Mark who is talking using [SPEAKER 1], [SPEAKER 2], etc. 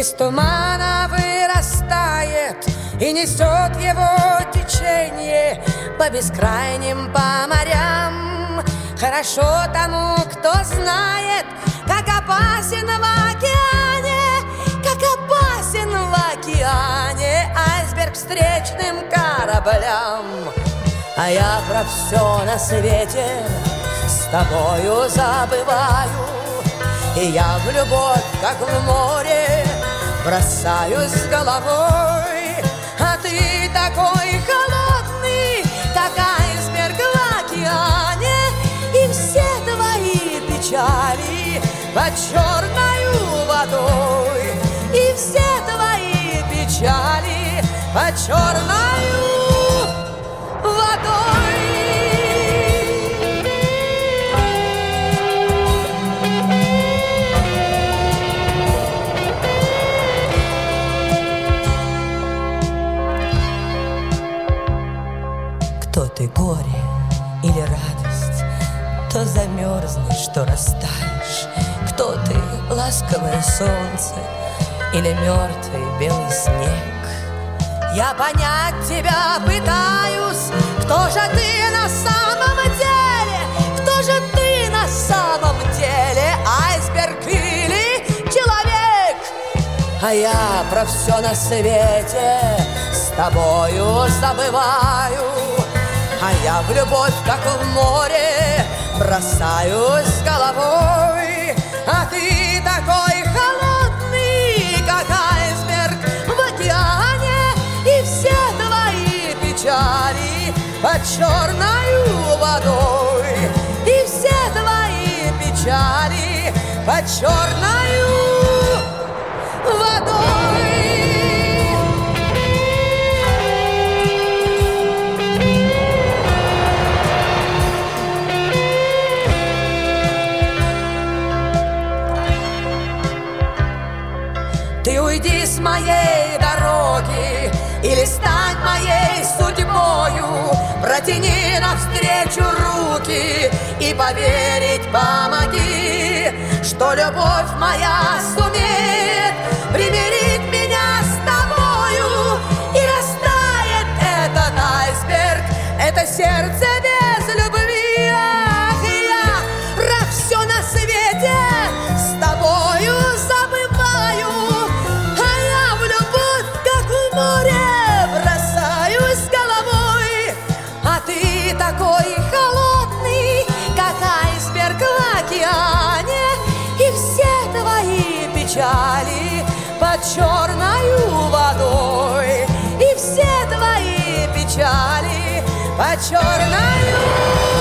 [SPEAKER 1] из тумана вырастает и несет его течение по бескрайним по морям. Хорошо тому, кто знает, как опасен в океане, как опасен в океане айсберг встречным кораблям. А я про все на свете с тобою забываю, и я в любовь, как в море, бросаюсь с головой. А ты такой холодный, как айсберг в океане, и все твои печали под черною водой, и все твои печали под черною водой. Кто ты, горе или радость? То замерзнешь, то растаешь. Кто ты, ласковое солнце или мертвый белый снег? Я понять тебя пытаюсь. Кто же ты на самом деле? Кто же ты на самом деле? Айсберг или человек? А я про все на свете с тобою забываю. А я в любовь, как в море, бросаюсь с головой. А ты такой холодный, как айсберг в океане, и все твои печали под черною водой, и все твои печали под черною водой. Ты уйди с моей дороги или стань моей судьбою, протяни навстречу руки и поверить помоги, что любовь моя сумеет примирить меня с тобою, и растает этот айсберг, это сердце без любви. Ах, я про все на свете с тобою забываю. Такой холодный, как айсберг в океане, и все твои печали под черною водой, и все твои печали под черною